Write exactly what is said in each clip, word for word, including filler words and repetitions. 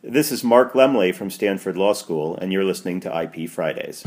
This is Mark Lemley from Stanford Law School, and you're listening to I P Fridays.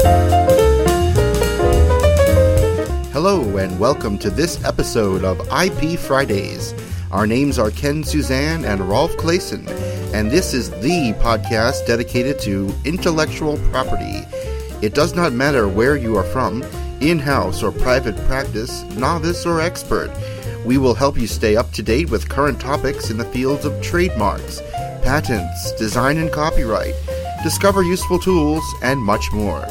Hello, and welcome to this episode of I P Fridays. Our names are Ken Suzanne and Rolf Clayson, and this is the podcast dedicated to intellectual property. It does not matter where you are from, in-house or private practice, novice or expert. We will help you stay up to date with current topics in the fields of trademarks, patents, design and copyright, discover useful tools, and much more.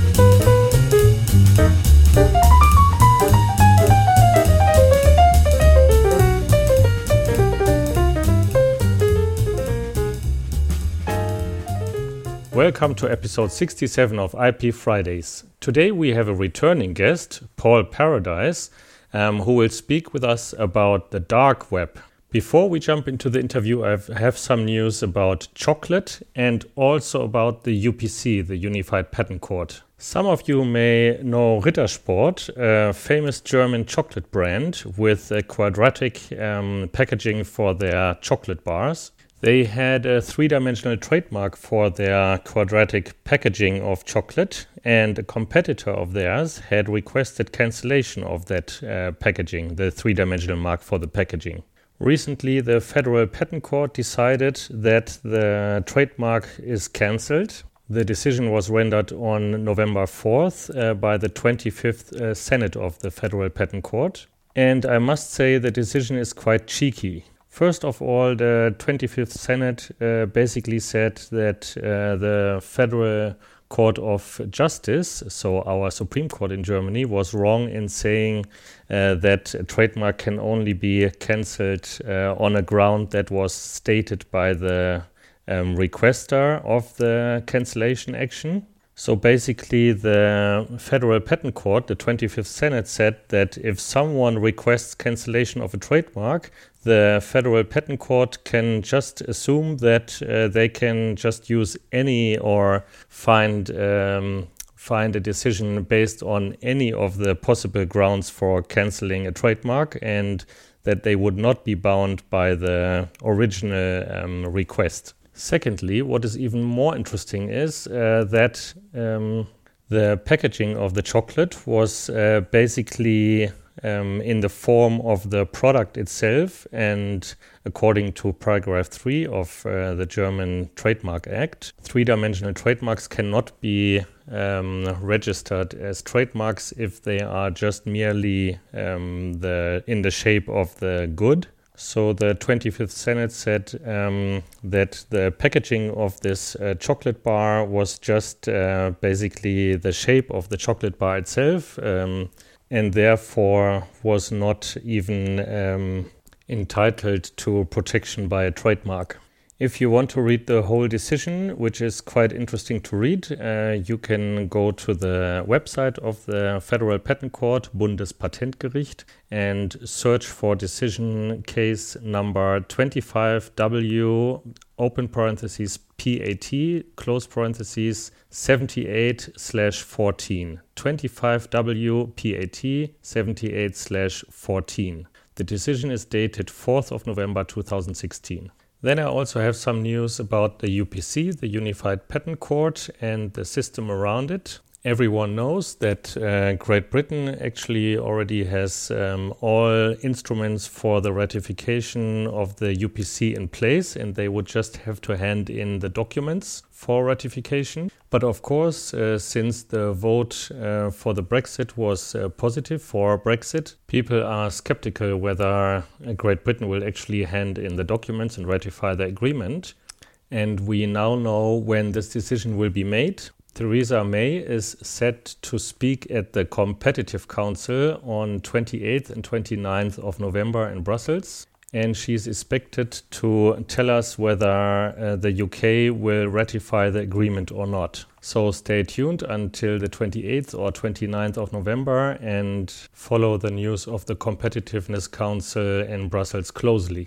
Welcome to episode sixty-seven of I P Fridays. Today we have a returning guest, Paul Paradise, um, who will speak with us about the dark web. Before we jump into the interview, I have some news about chocolate and also about the U P C, the Unified Patent Court. Some of you may know Rittersport, a famous German chocolate brand with a quadratic um, packaging for their chocolate bars. They had a three-dimensional trademark for their quadratic packaging of chocolate, and a competitor of theirs had requested cancellation of that uh, packaging, the three-dimensional mark for the packaging. Recently, the Federal Patent Court decided that the trademark is cancelled. The decision was rendered on November fourth uh, by the twenty-fifth uh, Senate of the Federal Patent Court. And I must say the decision is quite cheeky. First of all, the twenty-fifth Senate uh, basically said that uh, the Federal Court of Justice, so our Supreme Court in Germany, was wrong in saying uh, that a trademark can only be cancelled uh, on a ground that was stated by the um, requester of the cancellation action. So basically the Federal Patent Court, the twenty-fifth Senate, said that if someone requests cancellation of a trademark, the Federal Patent Court can just assume that uh, they can just use any or find um, find a decision based on any of the possible grounds for cancelling a trademark, and that they would not be bound by the original um, request. Secondly, what is even more interesting is uh, that um, the packaging of the chocolate was uh, basically um, in the form of the product itself, and according to paragraph three of uh, the German Trademark Act, three-dimensional trademarks cannot be um, registered as trademarks if they are just merely um, the in the shape of the good. So the twenty-fifth Senate said um, that the packaging of this uh, chocolate bar was just uh, basically the shape of the chocolate bar itself, um, and therefore was not even um, entitled to protection by a trademark. If you want to read the whole decision, which is quite interesting to read, uh, you can go to the website of the Federal Patent Court, Bundespatentgericht, and search for decision case number twenty-five W, open parentheses, P A T, close parentheses, seventy-eight slash fourteen. twenty-five W, P A T, seventy-eight slash fourteen. The decision is dated fourth of November two thousand sixteen. Then I also have some news about the U P C, the Unified Patent Court, and the system around it. Everyone knows that uh, Great Britain actually already has um, all instruments for the ratification of the U P C in place, and they would just have to hand in the documents for ratification. But of course, uh, since the vote uh, for the Brexit was uh, positive for Brexit, people are skeptical whether Great Britain will actually hand in the documents and ratify the agreement. And we now know when this decision will be made. Theresa May is set to speak at the Competitive Council on twenty-eighth and twenty-ninth of November in Brussels. And she's expected to tell us whether uh, the U K will ratify the agreement or not. So stay tuned until the twenty-eighth or twenty-ninth of November and follow the news of the Competitiveness Council in Brussels closely.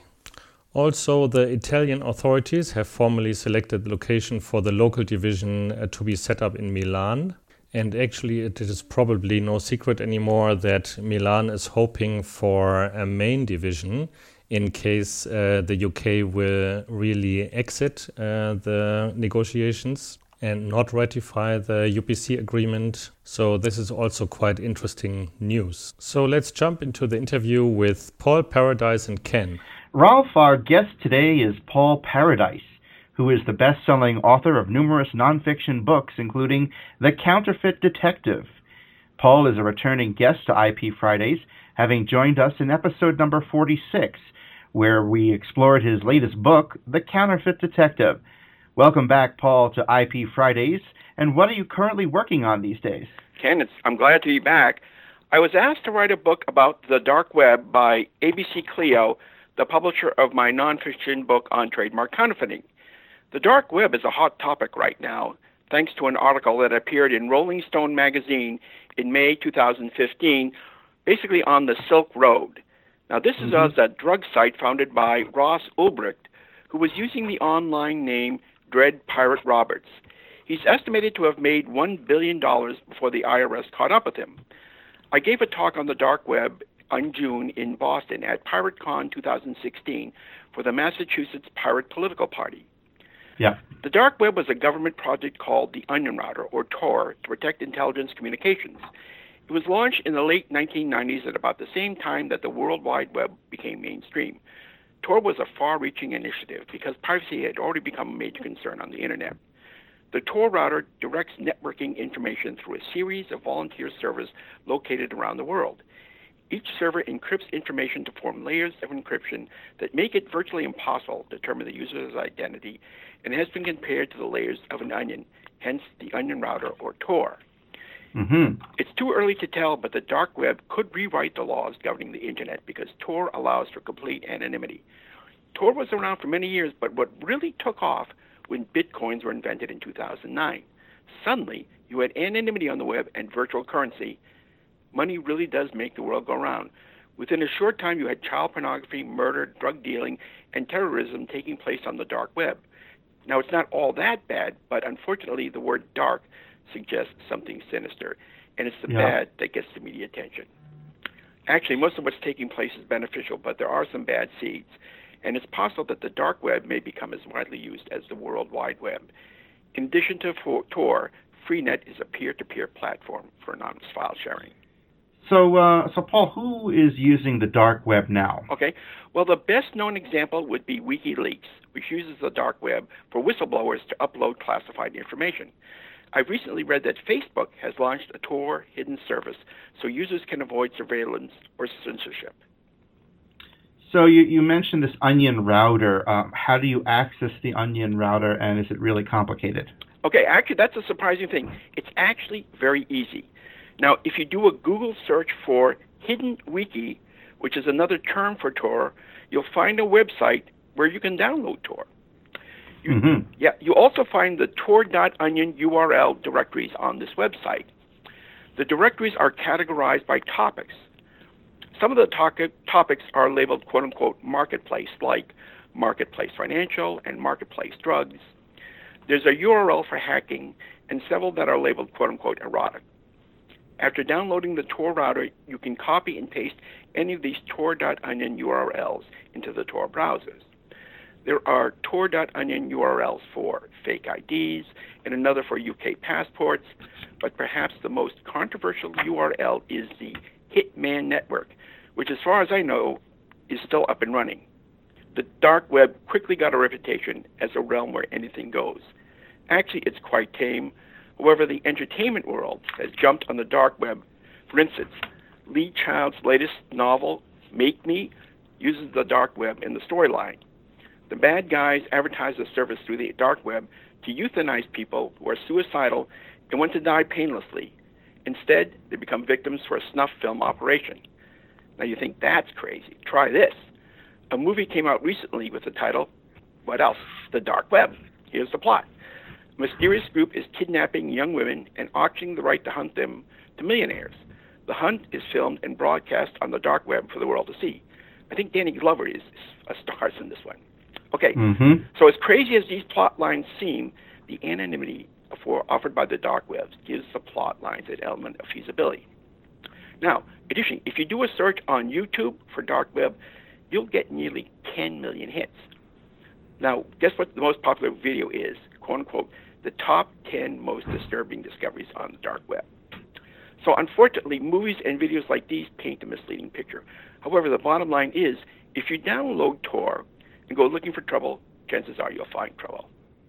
Also, the Italian authorities have formally selected the location for the local division uh, to be set up in Milan. And actually, it is probably no secret anymore that Milan is hoping for a main division in case uh, the U K will really exit uh, the negotiations and not ratify the U P C agreement. So this is also quite interesting news. So let's jump into the interview with Paul Paradise and Ken. Rolf, our guest today is Paul Paradise, who is the best-selling author of numerous nonfiction books, including The Counterfeit Detective. Paul is a returning guest to I P Fridays, having joined us in episode number forty-six, where we explored his latest book, The Counterfeit Detective. Welcome back, Paul, to I P Fridays. And what are you currently working on these days? Ken, it's, I'm glad to be back. I was asked to write a book about the dark web by A B C Clio, the publisher of my nonfiction book on trademark counterfeiting. The dark web is a hot topic right now, thanks to an article that appeared in Rolling Stone magazine in May two thousand fifteen, basically on the Silk Road. Now, this mm-hmm. is a drug site founded by Ross Ulbricht, who was using the online name Dread Pirate Roberts. He's estimated to have made one billion dollars before the I R S caught up with him. I gave a talk on the dark web in June in Boston at PirateCon two thousand sixteen for the Massachusetts Pirate Political Party. Yeah. The dark web was a government project called the Onion Router, or Tor, to protect intelligence communications. It was launched in the late nineteen nineties at about the same time that the World Wide Web became mainstream. Tor was a far-reaching initiative because piracy had already become a major concern on the Internet. The Tor router directs networking information through a series of volunteer servers located around the world. Each server encrypts information to form layers of encryption that make it virtually impossible to determine the user's identity, and has been compared to the layers of an onion, hence the Onion Router, or Tor. Mm-hmm. It's too early to tell, but the dark web could rewrite the laws governing the Internet because Tor allows for complete anonymity. Tor was around for many years, but what really took off when bitcoins were invented in two thousand nine. Suddenly, you had anonymity on the web and virtual currency. Money really does make the world go round. Within a short time, you had child pornography, murder, drug dealing, and terrorism taking place on the dark web. Now, it's not all that bad, but unfortunately, the word dark suggests something sinister, and it's the yeah. bad that gets the media attention. Actually, most of what's taking place is beneficial, but there are some bad seeds, and it's possible that the dark web may become as widely used as the World Wide Web. In addition to Tor, Freenet is a peer-to-peer platform for anonymous file sharing. So, uh, so Paul, who is using the dark web now? Okay. Well, the best-known example would be WikiLeaks, which uses the dark web for whistleblowers to upload classified information. I've recently read that Facebook has launched a Tor hidden service so users can avoid surveillance or censorship. So you, you mentioned this Onion Router. Um, how do you access the Onion Router, and is it really complicated? Okay, actually, that's a surprising thing. It's actually very easy. Now, if you do a Google search for Hidden Wiki, which is another term for Tor, you'll find a website where you can download Tor. You, mm-hmm. Yeah, you also find the tor dot onion U R L directories on this website. The directories are categorized by topics. Some of the to- topics are labeled quote-unquote marketplace, like marketplace financial and marketplace drugs. There's a U R L for hacking and several that are labeled quote-unquote erotic. After downloading the Tor router, you can copy and paste any of these tor dot onion U R Ls into the Tor browsers. There are tor dot onion U R Ls for fake I Ds and another for U K passports, but perhaps the most controversial U R L is the Hitman Network, which as far as I know is still up and running. The dark web quickly got a reputation as a realm where anything goes. Actually, it's quite tame. However, the entertainment world has jumped on the dark web. For instance, Lee Child's latest novel, Make Me, uses the dark web in the storyline. The bad guys advertise the service through the dark web to euthanize people who are suicidal and want to die painlessly. Instead, they become victims for a snuff film operation. Now you think that's crazy. Try this. A movie came out recently with the title, what else? The Dark Web. Here's the plot. A mysterious group is kidnapping young women and auctioning the right to hunt them to millionaires. The hunt is filmed and broadcast on the dark web for the world to see. I think Danny Glover is a star in this one. Okay, mm-hmm. So as crazy as these plot lines seem, the anonymity for, offered by the dark web gives the plot lines an element of feasibility. Now, additionally, if you do a search on YouTube for dark web, you'll get nearly ten million hits. Now, guess what the most popular video is? Quote unquote, the top ten most disturbing discoveries on the dark web. So unfortunately, movies and videos like these paint a misleading picture. However, the bottom line is, if you download Tor and go looking for trouble, chances are you'll find trouble.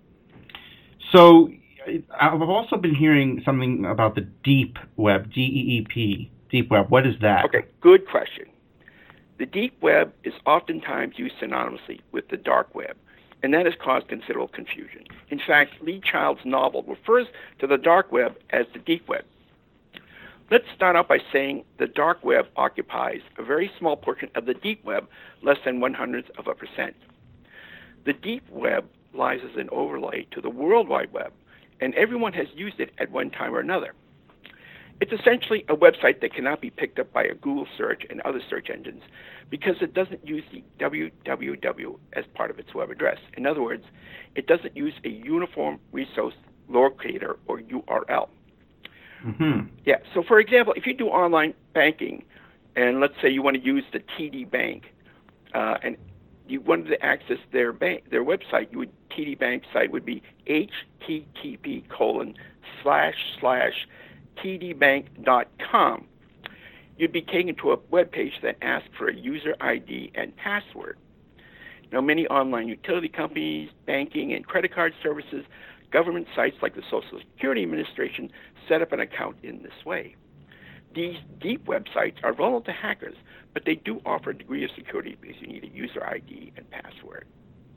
So I've also been hearing something about the deep web, D E E P, deep web. What is that? Okay, good question. The deep web is oftentimes used synonymously with the dark web, and that has caused considerable confusion. In fact, Lee Child's novel refers to the dark web as the deep web. Let's start out by saying the dark web occupies a very small portion of the deep web, less than one hundredth of a percent. The deep web lies as an overlay to the World Wide Web, and everyone has used it at one time or another. It's essentially a website that cannot be picked up by a Google search and other search engines because it doesn't use the W W W as part of its web address. In other words, it doesn't use a uniform resource locator or U R L. Mm-hmm. Yeah, so for example, if you do online banking, and let's say you want to use the T D Bank, uh, and you wanted to access their bank, their website, you would T D Bank site would be H T T P colon slash slash T D bank dot com. You'd be taken to a web page that asks for a user I D and password. Now, many online utility companies, banking and credit card services, government sites like the Social Security Administration set up an account in this way. These deep websites are vulnerable to hackers, but they do offer a degree of security because you need a user I D and password.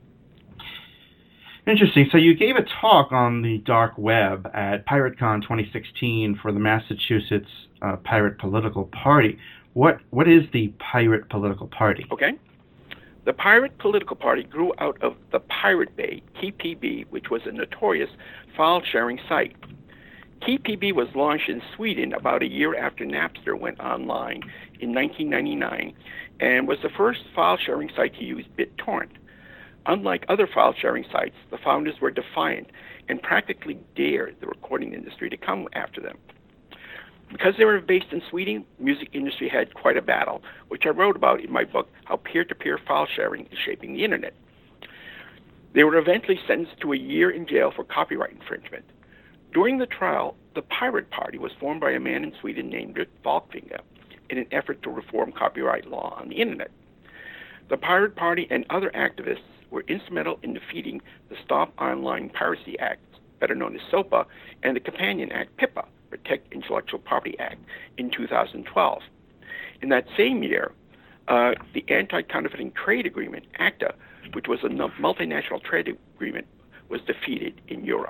Interesting. So you gave a talk on the dark web at PirateCon twenty sixteen for the Massachusetts uh, Pirate Political Party. What What is the Pirate Political Party? Okay. The Pirate Political Party grew out of the Pirate Bay, T P B, which was a notorious file-sharing site. T P B was launched in Sweden about a year after Napster went online in nineteen ninety-nine and was the first file-sharing site to use BitTorrent. Unlike other file-sharing sites, the founders were defiant and practically dared the recording industry to come after them. Because they were based in Sweden, the music industry had quite a battle, which I wrote about in my book, How Peer-to-Peer File Sharing is Shaping the Internet. They were eventually sentenced to a year in jail for copyright infringement. During the trial, the Pirate Party was formed by a man in Sweden named Rick Falkfinger in an effort to reform copyright law on the Internet. The Pirate Party and other activists were instrumental in defeating the Stop Online Piracy Act, better known as SOPA, and the companion act, PIPA, Protect Intellectual Property Act, in two thousand twelve. In that same year, uh, the Anti-Counterfeiting Trade Agreement, ACTA, which was a multinational trade agreement, was defeated in Europe.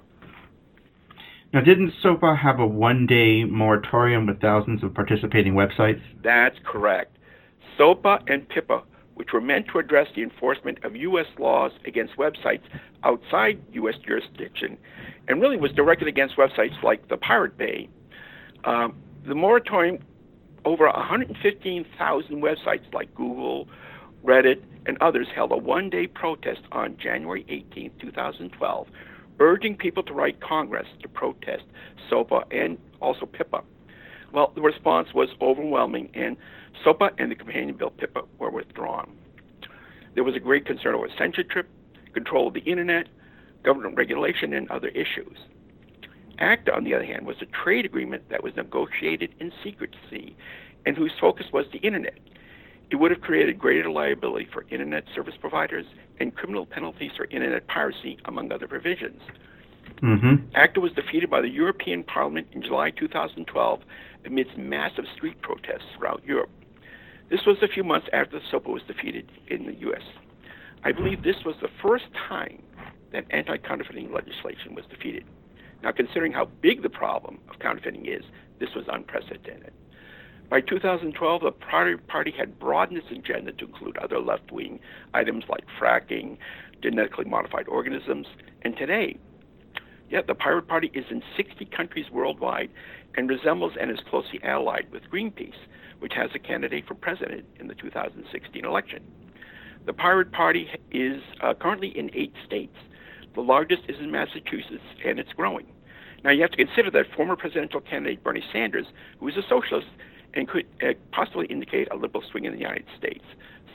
Now, didn't SOPA have a one-day moratorium with thousands of participating websites? That's correct. SOPA and PIPA, which were meant to address the enforcement of U S laws against websites outside U S jurisdiction, and really was directed against websites like the Pirate Bay. Um, the moratorium over one hundred fifteen thousand websites like Google, Reddit, and others held a one-day protest on January eighteenth, two thousand twelve, urging people to write Congress to protest SOPA and also PIPA. Well, the response was overwhelming, and SOPA and the companion bill PIPA were withdrawn. There was a great concern over censorship, control of the Internet, government regulation, and other issues. ACTA, on the other hand, was a trade agreement that was negotiated in secrecy and whose focus was the Internet. It would have created greater liability for Internet service providers and criminal penalties for Internet piracy, among other provisions. Mm-hmm. ACTA was defeated by the European Parliament in July two thousand twelve amidst massive street protests throughout Europe. This was a few months after SOPA was defeated in the U S. I believe this was the first time that anti-counterfeiting legislation was defeated. Now, considering how big the problem of counterfeiting is, this was unprecedented. By two thousand twelve, the Pirate Party had broadened its agenda to include other left-wing items like fracking, genetically modified organisms, and today, yet the Pirate Party is in sixty countries worldwide and resembles and is closely allied with Greenpeace, which has a candidate for president in the two thousand sixteen election. The Pirate Party is uh, currently in eight states. The largest is in Massachusetts, and it's growing. Now, you have to consider that former presidential candidate Bernie Sanders, who is a socialist and could uh, possibly indicate a liberal swing in the United States,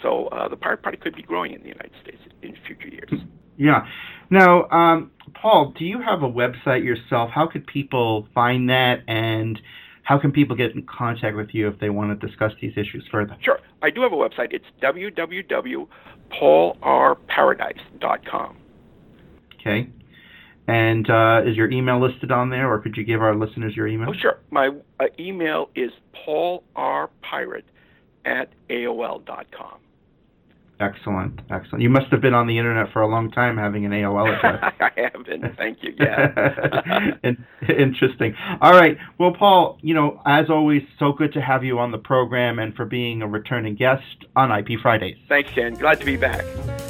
So uh, the Pirate Party could be growing in the United States in future years. Yeah. Now, um, Paul, do you have a website yourself? How could people find that, and how can people get in contact with you if they want to discuss these issues further? Sure. I do have a website. It's w w w dot paul r paradise dot com. Okay. And uh, is your email listed on there, or could you give our listeners your email? Oh, sure. My uh, email is paulrpirate at A O L dot com. Excellent, excellent. You must have been on the internet for a long time having an A O L address. I have been, thank you, yeah. Interesting. All right. Well, Paul, you know, as always, so good to have you on the program and for being a returning guest on I P Fridays. Thanks, Ken. Glad to be back.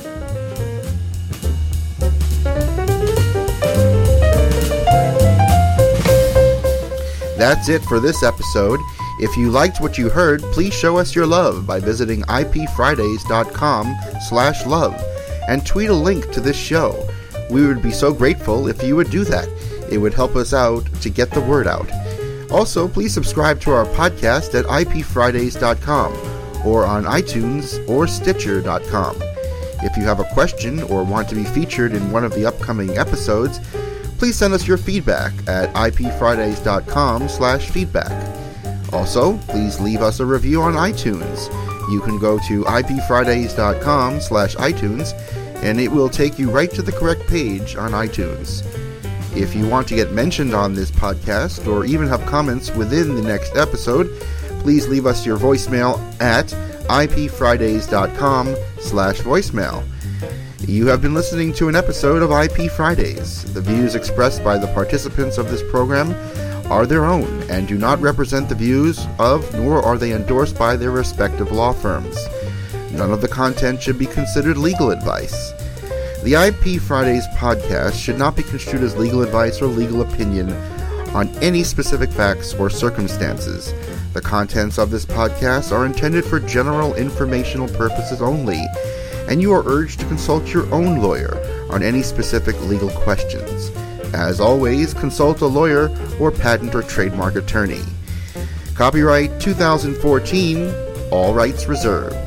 That's it for this episode. If you liked what you heard, please show us your love by visiting ipfridays.com slash love and tweet a link to this show. We would be so grateful if you would do that. It would help us out to get the word out. Also, please subscribe to our podcast at i p fridays dot com or on iTunes or stitcher dot com. If you have a question or want to be featured in one of the upcoming episodes, please send us your feedback at ipfridays.com slash feedback. Also, please leave us a review on iTunes. You can go to ipfridays.com slash iTunes, and it will take you right to the correct page on iTunes. If you want to get mentioned on this podcast, or even have comments within the next episode, please leave us your voicemail at ipfridays.com slash voicemail. You have been listening to an episode of I P Fridays. The views expressed by the participants of this program are their own and do not represent the views of, nor are they endorsed by their respective law firms. None of the content should be considered legal advice. The I P Fridays podcast should not be construed as legal advice or legal opinion on any specific facts or circumstances. The contents of this podcast are intended for general informational purposes only, and you are urged to consult your own lawyer on any specific legal questions. As always, consult a lawyer or patent or trademark attorney. Copyright two thousand fourteen, all rights reserved.